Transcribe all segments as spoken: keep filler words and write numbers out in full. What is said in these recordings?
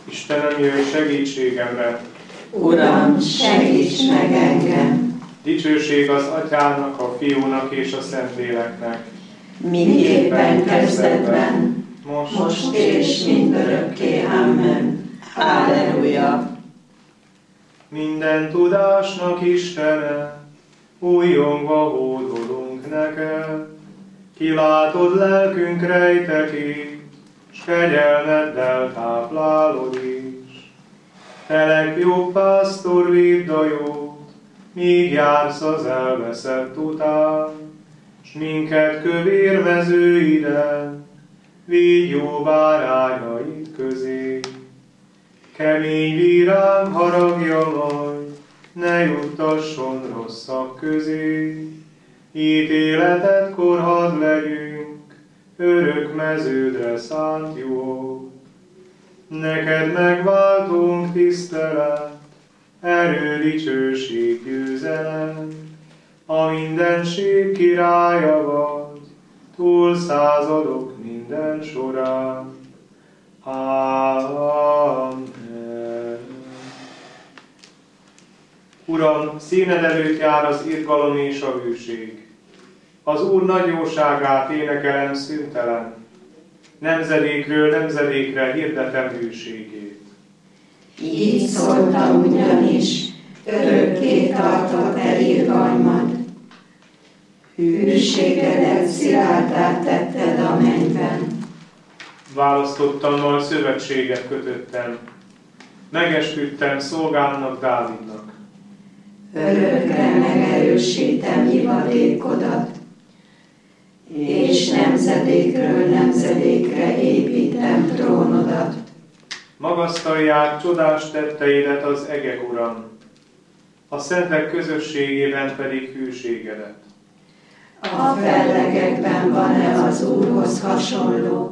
Istenem, jöjj segítségemre! Uram, segíts meg engem! Dicsőség az Atyának, a Fiúnak és a Szentléleknek. Miképpen kezdetben, most, most és mindörökké. Amen. Halleluja! Minden tudásnak Istene, újongva hódolunk neked. Kilátod lelkünk rejtekét, s kegyelmeddel táplálod is. Te legjobb pásztor, védd a jót, míg jársz az elveszett után, s minket kövér mezőiden, vigy jó bárányaid közé. Kemény vírám haragja majd, ne juttasson rosszak közé. Ítéletetkor hadd legyünk, örök meződre szánt jók. Neked megváltunk tisztelet, erő, dicsőség, győzelem. A mindenség királya vagy, túl századok minden során. Amen. Uram, színed előtt jár az irgalom és a hűség. Az Úr nagy jóságát énekelem szüntelen, nemzedékről nemzedékre hirdetem hűségét. Így szóltam ugyanis, örökké tartott el irgalmad. Hűségedet szilárdá tetted a mennyben. Választottam, majd szövetséget kötöttem, megesküdtem szolgámnak, Dávidnak. Örökre megerősítem ivadékodat, és nemzedékről nemzedékre építem trónodat. Magasztalják csodás tetteidet az egek, Uram, a szentek közösségében pedig hűségedet. A fellegekben van-e az Úrhoz hasonló?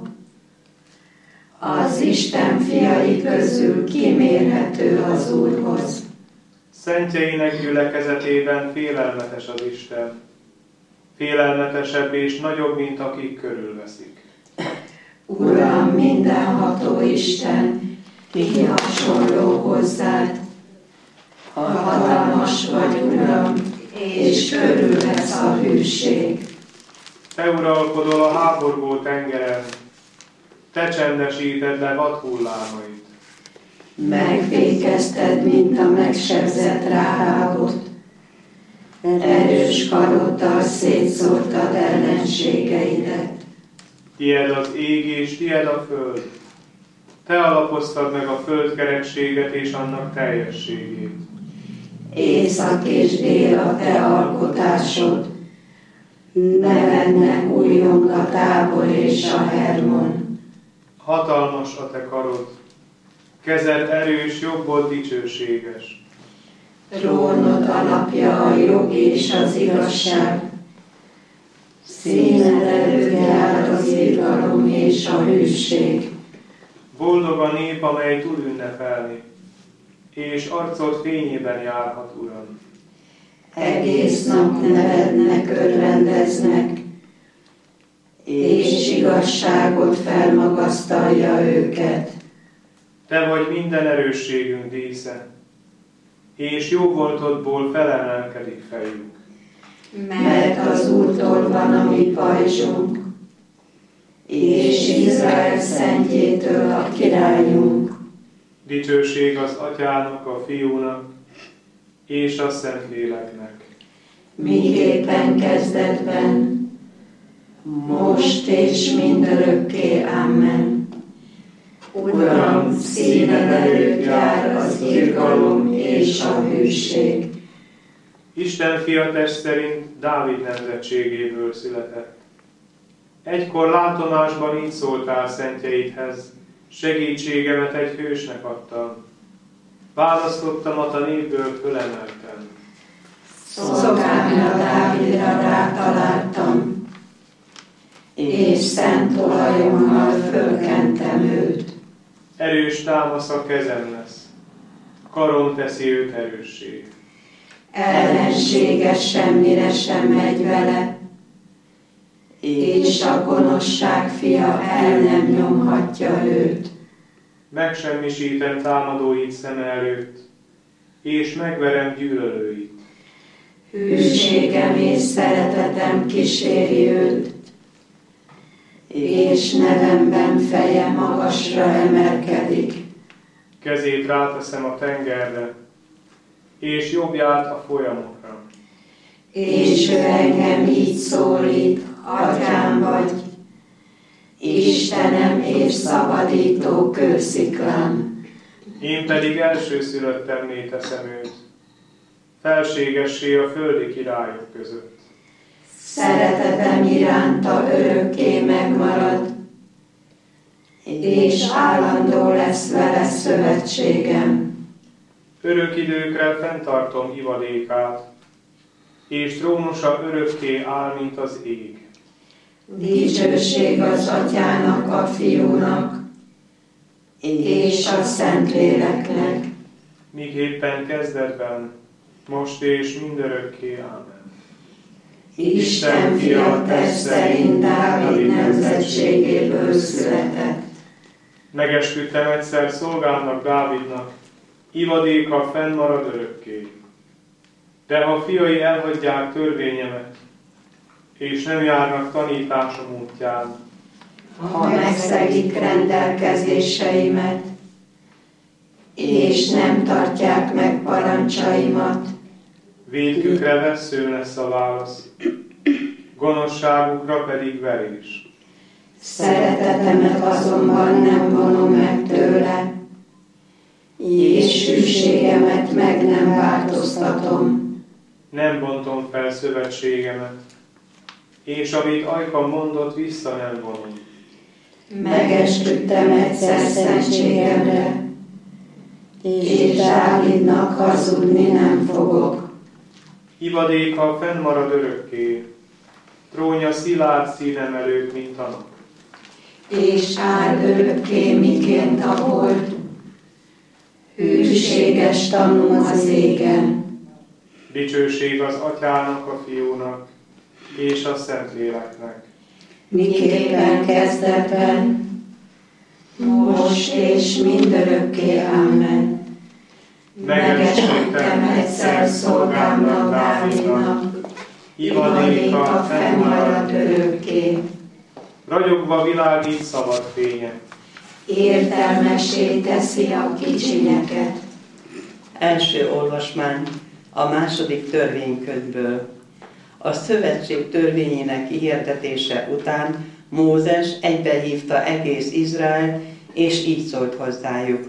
Az Isten fiai közül kimérhető az Úrhoz. Szentjeinek gyülekezetében félelmetes az Isten, félelmetesebb és nagyobb, mint akik körülveszik. Uram, mindenható Isten, ki hasonló hozzád? Hatalmas vagy, Uram, és körülvesz a hűség. Te uralkodol a háborgó tengeren, te csendesíted le vad hullámait. Megfékezted, mint a megsebzett Ráhábot. Erős karoddal szétszórtad ellenségeidet. Tied az ég és tied a föld. Te alapoztad meg a földkerekséget és annak teljességét. Észak és dél a te alkotásod. Nevednek újjong a Tábor és a Hermon. Hatalmas a te karod, kezed erős, jobbod dicsőséges. Trónod alapja a jog és az igazság. Színed előtt jár az irgalom és a hűség. Boldog a nép, amely tud ünnepelni, és arcod fényében járhat, Uram. Egész nap nevednek, örvendeznek, és igazságot felmagasztalja őket. Te vagy minden erősségünk dísze, és jó voltodból felemelkedik fejünk. Mert az Úrtól van a mi pajzsunk, és Izrael szentjétől a királyunk. Dicsőség az Atyának, a Fiúnak, és a Szentléleknek. Miképpen kezdetben, most és mindörökké. Amen. Uram, színed előtt jár az irgalom és a hűség. Isten fia test szerint Dávid nemzetségéből született. Egykor látomásban így szóltál szentjeidhez, segítségemet egy hősnek adtam. Választottamat a népből fölemeltem. Szolgámra Dávidra rátaláltam, és szent olajommal fölkentem őt. Erős támasz a kezem lesz, karom teszi őt erőssé. Ellenséges semmire sem megy vele, és a gonoszság fia el nem nyomhatja őt. megsemmisítem támadóit szeme előtt, és megverem gyűlölőit. Hűségem és szeretetem kíséri őt, és nevemben feje magasra emelkedik. Kezét ráteszem a tengerre, és jobbját a folyamokra. És ő engem így szólít, Atyám vagy, Istenem és szabadító kősziklám. Én pedig elsőszülöttemné teszem őt, felségessé a földi királyok között. Szeretetem iránta örökké megmarad, és állandó lesz vele szövetségem. Örök időkre fenntartom ivadékát, és trónusa örökké áll, mint az ég. Dicsőség az Atyának, a Fiúnak, és a Szentléleknek. Míg éppen kezdetben, most és mindörökké. Ámen. Isten fia test szerint Dávid nemzetségéből született. Megesküdtem egyszer szolgámnak, Dávidnak, ivadéka fennmarad örökké. De ha fiai elhagyják törvényemet, és nem járnak tanításom útján, ha megszegik rendelkezéseimet, és nem tartják meg parancsaimat, vétkükre vessző lesz a válasz, gonoszságukra pedig verés. Szeretetemet azonban nem vonom meg tőle, és hűségemet meg nem változtatom. Nem bontom fel szövetségemet, és amit ajkam mondott, vissza nem vonom. Megesküdtem egyszer szentségemre, és Dávidnak hazudni nem fogok. Ivadéka fennmarad örökké, trónja szilárd színem előtt, mint a nap. És áll örökké, miként a hold, hűséges tanú az égen. Dicsőség az Atyának, a Fiúnak, és a Szentléleknek. Miképpen kezdetben, most és mindörökké. Ámen. Megesküdtem egyszer szolgámnak, Dávidnak, ivadéka fennmarad örökké. Ragyogva világít szabad fénye. Értelmessé teszi a kicsinyeket. Első olvasmány a második törvénykönyvből. A szövetség törvényének kihirdetése után Mózes egybehívta egész Izrael, és így szólt hozzájuk.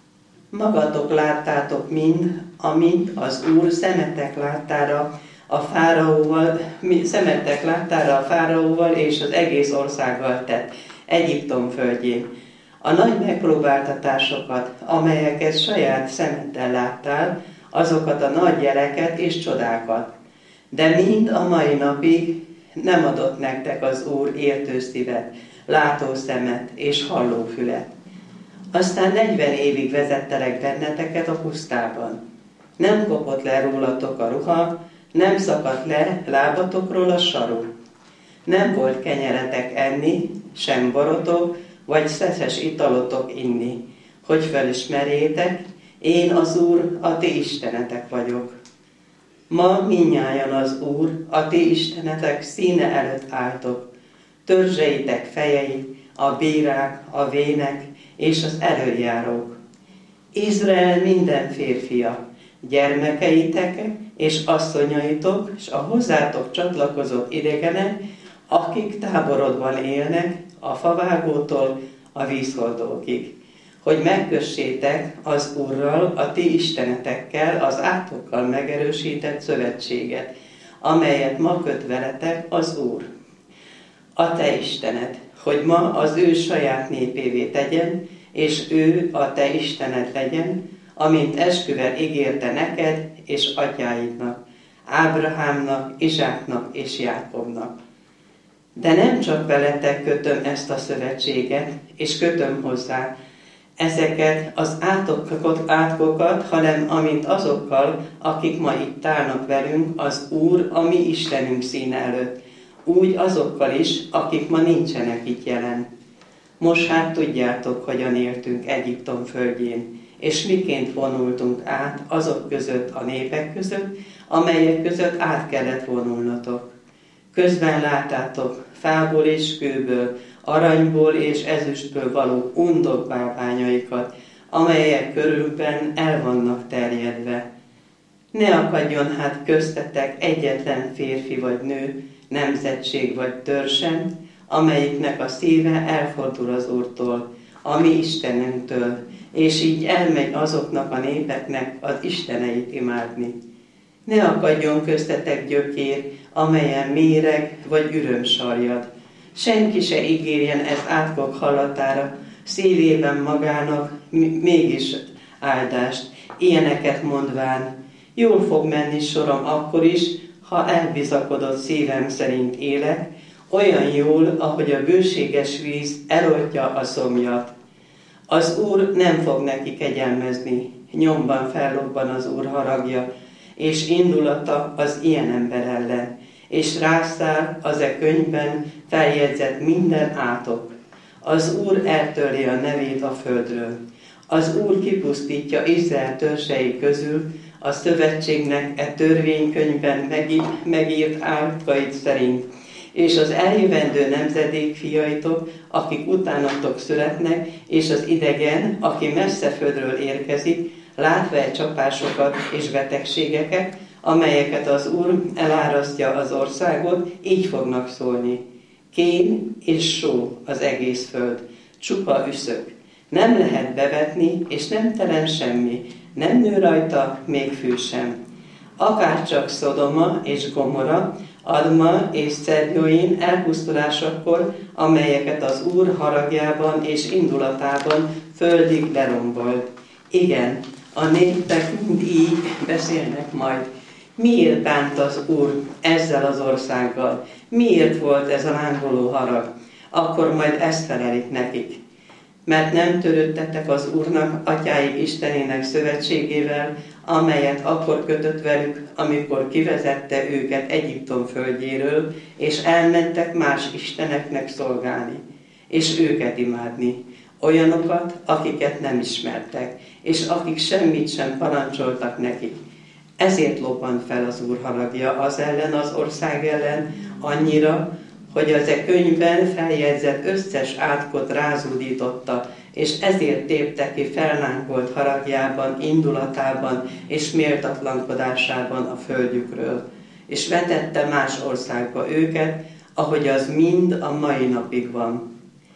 Magatok láttátok mind, amint az Úr szemetek láttára a fáraóval, szemetek láttára a fáraóval és az egész országgal tett, Egyiptom földjén. A nagy megpróbáltatásokat, amelyeket saját szemeddel láttál, azokat a nagy jeleket és csodákat. De mind a mai napig nem adott nektek az Úr értő szívet, látó szemet és halló fület. Aztán negyven évig vezettelek benneteket a pusztában. Nem kopott le rólatok a ruha, nem szakadt le lábatokról a saru. Nem volt kenyeretek enni, sem borotok, vagy szeszes italotok inni, hogy felismerjétek, én az Úr, a ti istenetek vagyok. Ma mindnyájan az Úr, a ti istenetek színe előtt álltok, törzseitek fejei, a bírák, a vének és az elöljárók. Izrael minden férfia, gyermekeitek és asszonyaitok, és a hozzátok csatlakozott idegenek, akik táborodban élnek, a favágótól a vízhordókig, hogy megkössétek az Úrral, a ti istenetekkel, az átokkal megerősített szövetséget, amelyet ma köt veletek az Úr, a te Istened, hogy ma az ő saját népévé tegyen, és ő a te Istened legyen, amint esküvel ígérte neked és atyáidnak, Ábrahámnak, Izsáknak és Jákobnak. De nem csak veletek kötöm ezt a szövetséget, és kötöm hozzá ezeket az átokat, átkokat, hanem amint azokkal, akik ma itt állnak velünk, az Úr, a mi Istenünk színe előtt, úgy azokkal is, akik ma nincsenek itt jelen. Most hát tudjátok, hogyan éltünk Egyiptom földjén, és miként vonultunk át azok között a népek között, amelyek között át kellett vonulnotok. Közben láttátok fából és kőből, aranyból és ezüstből való undok bálványaikat, amelyek körülben el vannak terjedve. Ne akadjon hát köztetek egyetlen férfi vagy nő, nemzetség vagy törzsem, amelyiknek a szíve elfordul az Úrtól, a mi Istenünktől, és így elmegy azoknak a népeknek az isteneit imádni. Ne akadjon köztetek gyökér, amelyen méreg vagy üröm sarjad. Senki se ígérjen ezt átkok hallatára, szívében magának mégis áldást, ilyeneket mondván. Jól fog menni sorom akkor is, ha elbizakodott szívem szerint élek, olyan jól, ahogy a bőséges víz elontja a szomjat. Az Úr nem fog neki kegyelmezni, nyomban fellobban az Úr haragja, és indulata az ilyen ember ellen, és rászáll az e könyvben feljegyzett minden átok. Az Úr eltörli a nevét a földről. Az Úr kipusztítja Izrael törzsei közül a szövetségnek e törvénykönyvben megírt átkait szerint, és az eljövendő nemzedék fiaitok, akik utánatok születnek, és az idegen, aki messze földről érkezik, látva e csapásokat és betegségeket, amelyeket az Úr elárasztja az országot, így fognak szólni. Kén és só az egész föld, csupa üszök. Nem lehet bevetni, és nem terem semmi, nem nő rajta, még fű sem. Akárcsak Szodoma és Gomora, Adma és Szedjóin elpusztulásakor, amelyeket az Úr haragjában és indulatában földig lerombolt. Igen, a népek mind így beszélnek majd. Miért bánt az Úr ezzel az országgal? Miért volt ez a lángoló harag? Akkor majd ezt felelik nekik. Mert nem törődtetek az Úrnak, atyáik Istenének szövetségével, amelyet akkor kötött velük, amikor kivezette őket Egyiptom földjéről, és elmentek más isteneknek szolgálni, és őket imádni, olyanokat, akiket nem ismertek, és akik semmit sem parancsoltak nekik. Ezért lobbant fel az Úr haragja az ellen, az ország ellen, annyira, hogy az e könyvben feljegyzett összes átkot rázúdította, és ezért tépte ki fellángolt haragjában, indulatában és méltatlankodásában a földjükről, és vetette más országba őket, ahogy az mind a mai napig van.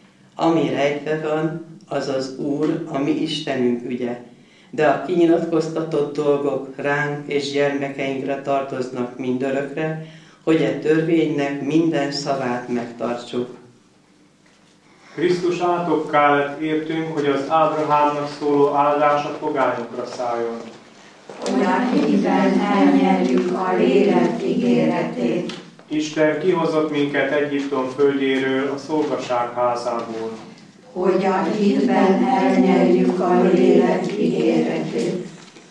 Ami rejtve van, az az Úr, a mi Istenünk ügye, de a kinyilatkoztatott dolgok ránk és gyermekeinkre tartoznak mindörökre, hogy e törvénynek minden szavát megtartsuk. Krisztus átokká lett értünk, hogy az Ábrahámnak szóló áldás a pogányokra szálljon. Hogy a hitben elnyerjük a lélek ígéretét. Isten kihozott minket Egyiptom földjéről, a szolgaság házából. Hogy a hitben elnyerjük a lélek ígéretét.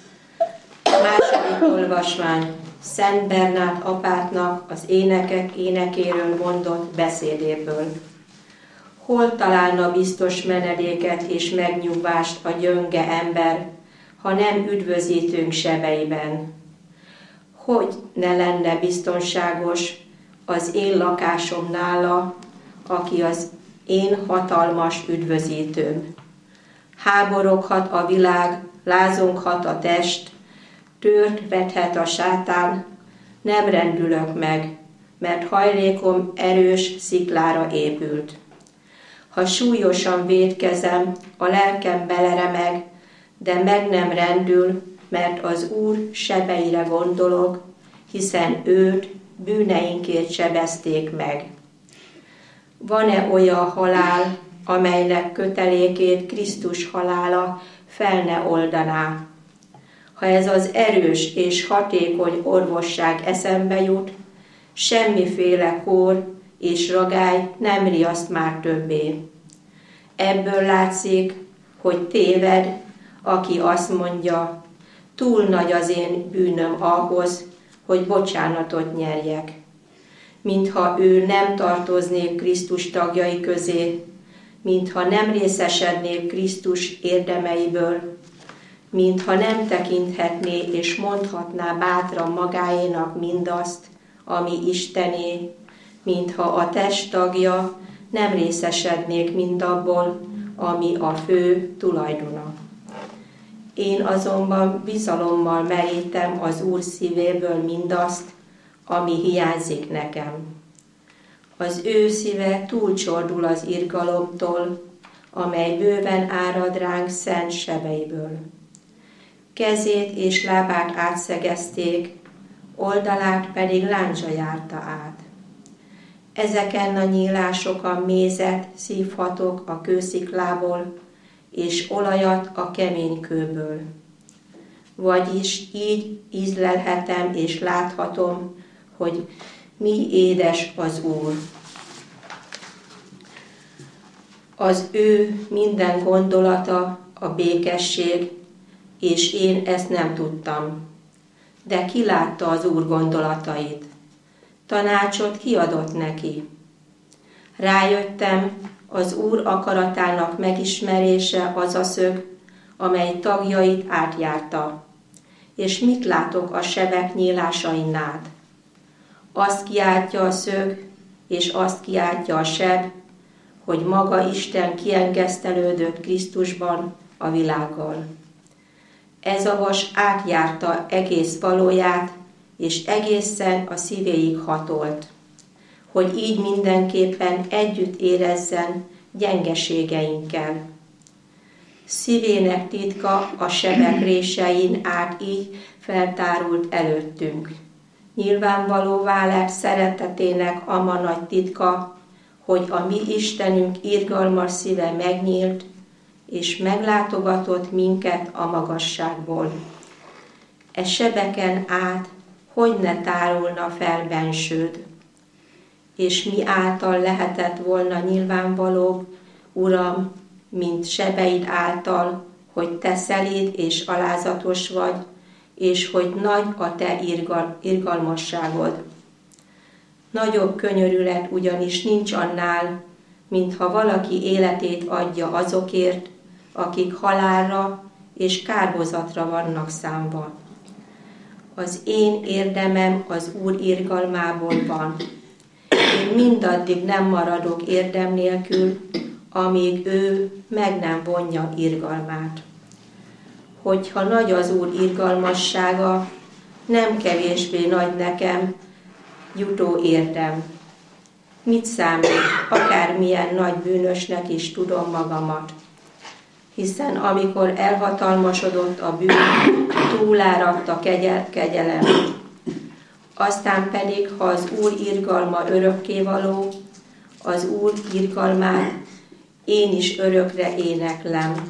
Második olvasmány. Szent Bernát apátnak az énekek énekéről mondott beszédéből. Hol találna biztos menedéket és megnyugvást a gyönge ember, ha nem üdvözítőnk sebeiben? Hogy ne lenne biztonságos az én lakásom nála, aki az én hatalmas üdvözítőm? Háboroghat a világ, lázonghat a test, tört vethet a sátán, nem rendülök meg, mert hajlékom erős sziklára épült. Ha súlyosan vétkezem, a lelkem beleremeg, de meg nem rendül, mert az Úr sebeire gondolok, hiszen őt bűneinkért sebezték meg. Van-e olyan halál, amelynek kötelékét Krisztus halála fel ne oldaná? Ha ez az erős és hatékony orvosság eszembe jut, semmiféle kór és ragály nem riaszt már többé. Ebből látszik, hogy téved, aki azt mondja, túl nagy az én bűnöm ahhoz, hogy bocsánatot nyerjek. Mintha ő nem tartoznék Krisztus tagjai közé, mintha nem részesednék Krisztus érdemeiből, mintha nem tekinthetné és mondhatná bátran magáénak mindazt, ami Istené, mintha a test tagja nem részesednék mindabból, ami a fő tulajdona. Én azonban bizalommal merítem az Úr szívéből mindazt, ami hiányzik nekem. Az ő szíve túlcsordul az irgalomtól, amely bőven árad ránk szent sebeiből. Kezét és lábát átszegezték, oldalát pedig láncsa járta át. Ezeken a nyílásokon mézet szívhatok a kősziklából, és olajat a kemény kőből. Vagyis így ízlelhetem és láthatom, hogy mi édes az Úr. Az ő minden gondolata a békesség, és én ezt nem tudtam. De ki látta az Úr gondolatait? Tanácsot kiadott neki. Rájöttem, az Úr akaratának megismerése az a szög, amely tagjait átjárta. És mit látok a sebek nyílásain át? Azt kiáltja a szög, és azt kiáltja a seb, hogy maga Isten kiengesztelődött Krisztusban a világgal. Ez a vas átjárta egész valóját, és egészen a szívéig hatolt, hogy így mindenképpen együtt érezzen gyengeségeinkkel. Szívének titka a sebek résein át így feltárult előttünk. Nyilvánvalóvá lett szeretetének ama nagy titka, hogy a mi Istenünk irgalmas szíve megnyílt, és meglátogatott minket a magasságból. E sebeken át hogy ne tárulna fel bensőd, és mi által lehetett volna nyilvánvalóbb, Uram, mint sebeid által, hogy te szelíd és alázatos vagy, és hogy nagy a te irgal, irgalmasságod. Nagyobb könyörület ugyanis nincs annál, mintha valaki életét adja azokért, akik halálra és kárhozatra vannak számva. Az én érdemem az Úr irgalmából van. Én mindaddig nem maradok érdem nélkül, amíg ő meg nem vonja irgalmát. Hogyha nagy az Úr irgalmassága, nem kevésbé nagy nekem jutó érdem. Mit számít, akármilyen nagy bűnösnek is tudom magamat? Hiszen amikor elhatalmasodott a bűn, túláradt a kegyel, kegyelem. Aztán pedig, ha az Úr irgalma örökkévaló, az Úr irgalmát én is örökre éneklem.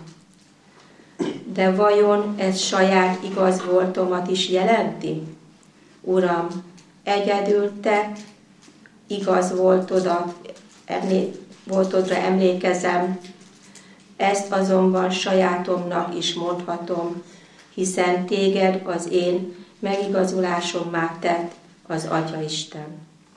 De vajon ez saját igaz voltomat is jelenti? Uram, egyedül te igaz voltodat, emlé- voltodra emlékezem, ezt azonban sajátomnak is mondhatom, hiszen téged az én megigazulásommá tett az Atyaisten.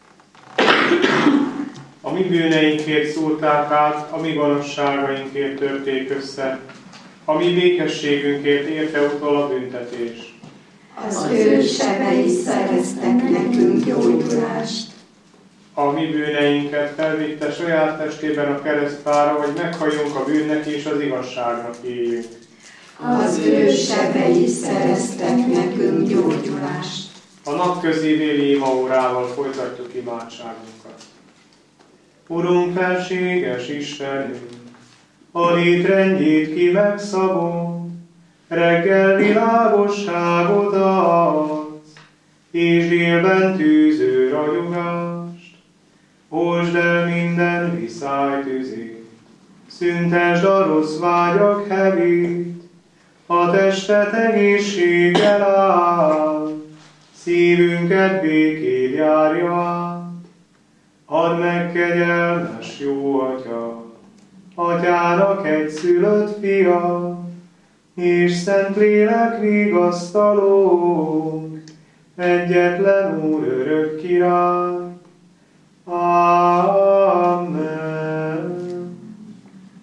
A mi bűneinkért szúrták át, a mi gonoszságainkért törték össze, a mi békességünkért érte utol a büntetés. Az ő sebei szereztek nekünk gyógyulást. A mi bűneinket felvitte saját testében a keresztfára, hogy meghalljunk a bűnnek és az igazságnak éljünk. Az ő sebei szereztek nekünk gyógyulást. A napközi déli imaórával folytatjuk imádságunkat. Urunk, felséges Istenünk, a létrendjét ki megszabod, reggel világosságot adsz, és délben tűző ragyogást. Oltsd el minden viszály tüzét, szüntesd a rossz vágyak hevét, a testet egészséggel áll, szívünket békét járja át. Add meg, kegyelmes jó Atya, Atyának egyszülött fia, és Szentlélek vigasztalónk, egyetlen Úr örök király. Amen.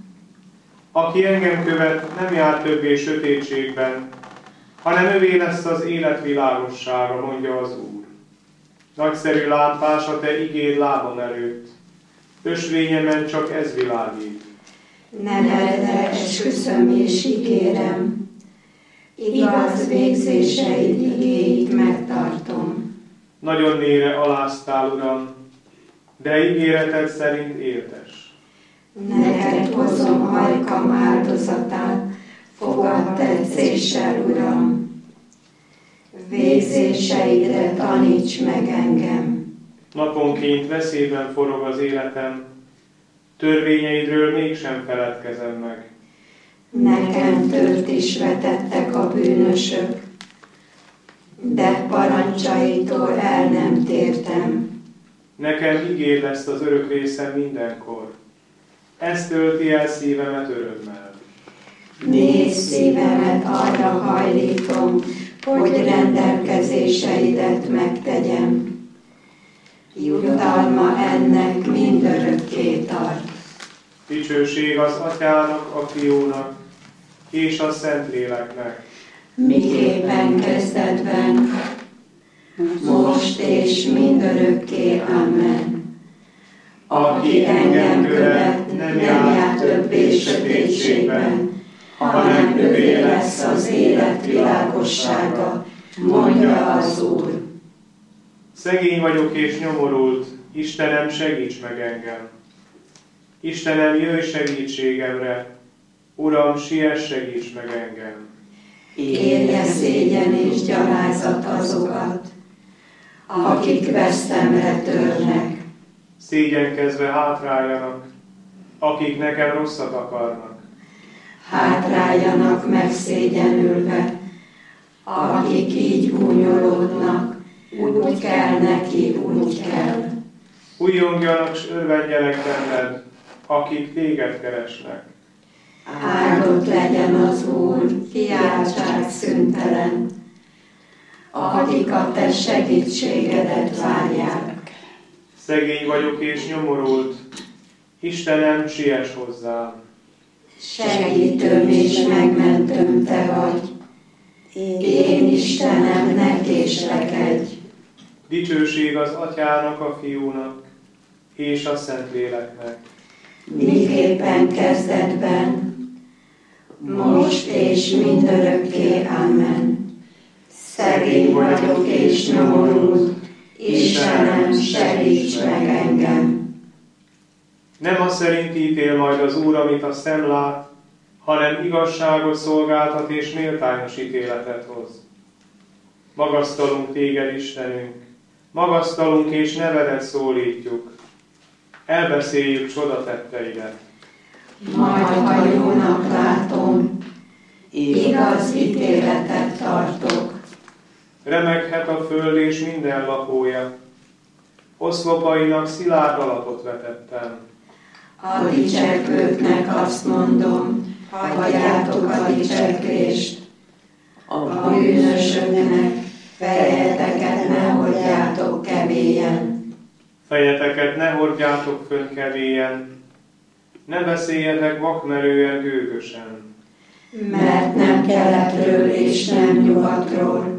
Aki engem követ, nem jár többé sötétségben, hanem övé lesz az élet világossága, mondja az Úr. Nagyszerű lámpás a te igéd lábam előtt, ösvényemen csak ez világít. Nevedre esküszöm és ígérem, igaz végzéseid igéit megtartom. Nagyon mélyre aláztál, Uram, de ígéreted szerint értes. Neked hozom hajkam áldozatát, fogadd tetszéssel, Uram. Végzéseidre taníts meg engem. Naponként veszélyben forog az életem, törvényeidről mégsem feledkezem meg. Nekem tört is vetettek a bűnösök, de parancsaitól el nem tértem. Nekem igéd lesz az örök részem mindenkor. Ez tölti el szívemet örömmel. Nézd, szívemet arra hajlítom, hogy rendelkezéseidet megtegyem. Jutalma ennek mindörökké tart. Dicsőség az Atyának, a Fiúnak és a Szentléleknek. Miképpen kezdetben, most és mindörökké. Amen. Aki engem követ, nem jár többé sötétségben, hanem övé lesz az élet világossága, mondja az Úr. Szegény vagyok és nyomorult, Istenem, segíts meg engem. Istenem, jöjj segítségemre, Uram, siess, segíts meg engem. Érje szégyen és gyalázat azokat, akik vesztemre törnek. Szégyenkezve hátráljanak, akik nekem rosszat akarnak. Hátráljanak megszégyenülve, akik így gúnyolódnak, úgy kell neki, úgy kell. Újjongjanak s örvendjenek benned, akik téged keresnek. Áldott legyen az Úr, kiáltság szüntelen, akik a te segítségedet várják. Szegény vagyok és nyomorult, Istenem, siess hozzám. Segítőm és megmentőm te vagy, én Istenem, ne késlekedj. Dicsőség az Atyának, a Fiúnak és a Szentléleknek. Miképpen kezdetben, most és mindörökké. Amen. Szegény vagyok és nyomorult, Istenem, segíts meg engem. Nem az szerint ítél majd az Úr, amit a szem lát, hanem igazságot szolgáltat és méltányos ítéletet hoz. Magasztalunk téged, Istenünk, magasztalunk és nevedet szólítjuk. Elbeszéljük csodatetteidet. Majd, ha jónak látom, igaz ítéletet tartok. Remeghet a föld és minden lakója. Oszlopainak szilárd alapot vetettem. A dicsekvőknek azt mondom, hagyjátok a dicsekvést. A bűnösöknek fejeteket ne hordjátok kevélyen. Fejeteket ne hordjátok fönn kevélyen, ne beszéljetek vakmerően gőgösen. Mert nem keletről és nem nyugatról,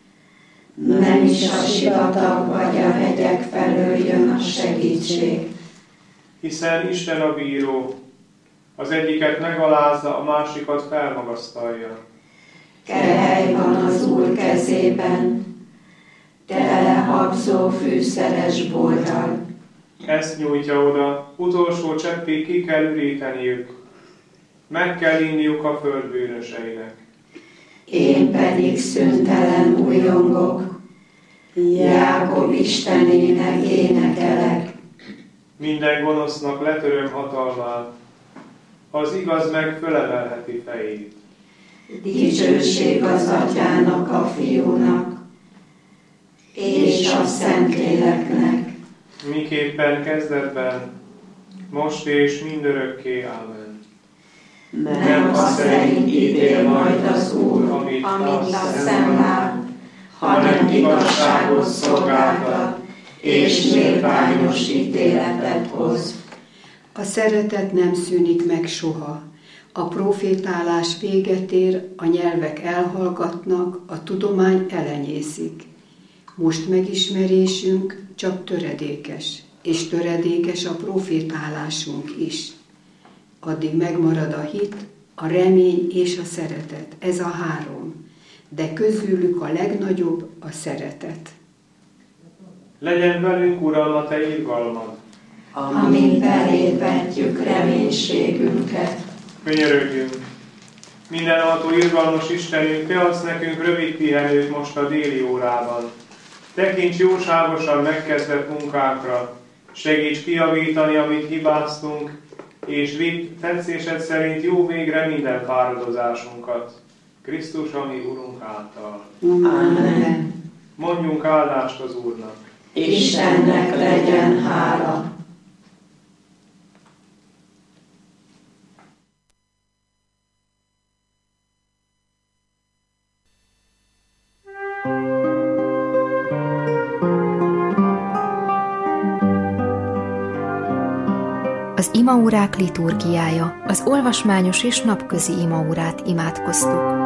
nem is a sivatag vagy a hegyek felől jön a segítség. Hiszen Isten a bíró, az egyiket megalázza, a másikat felmagasztalja. Kehely van az Úr kezében, tele habzó fűszeres borral. Ezt nyújtja oda, utolsó cseppig ki kell üríteniük, meg kell inniuk a föld bűnöseinek. Én pedig szüntelen újongok, Jákob Istenének énekelek. Minden gonosznak letöröm hatalmát, az igaz meg fölemelheti fejét. Dicsőség az Atyának, a Fiúnak, és a Szentléleknek. Miképpen kezdetben, most és mindörökké. Amen. Nem az szerint ítél majd az Úr, amit a szem lát, hanem igazságot szolgáltat, és méltányos ítéletet hoz. A szeretet nem szűnik meg soha. A profétálás véget ér, a nyelvek elhallgatnak, a tudomány elenyészik. Most megismerésünk csak töredékes, és töredékes a profétálásunk is. Addig megmarad a hit, a remény és a szeretet, ez a három, de közülük a legnagyobb a szeretet. Legyen velünk, Uram, a Te irgalmad, amint eléd vetjük reménységünket. Könyörögjünk! Mindenható irgalmas Istenünk, Te adsz nekünk rövid pihenőt most a déli órában. Tekints jóságosan megkezdett munkákra, segíts kijavítani, amit hibáztunk, és vidd tetszésed szerint jó végre minden fáradozásunkat. Krisztus, ami Urunk által. Amen. Mondjunk áldást az Úrnak. Istennek legyen hála. Az imaórák liturgiája, az olvasmányos és napközi imaórát imádkoztuk.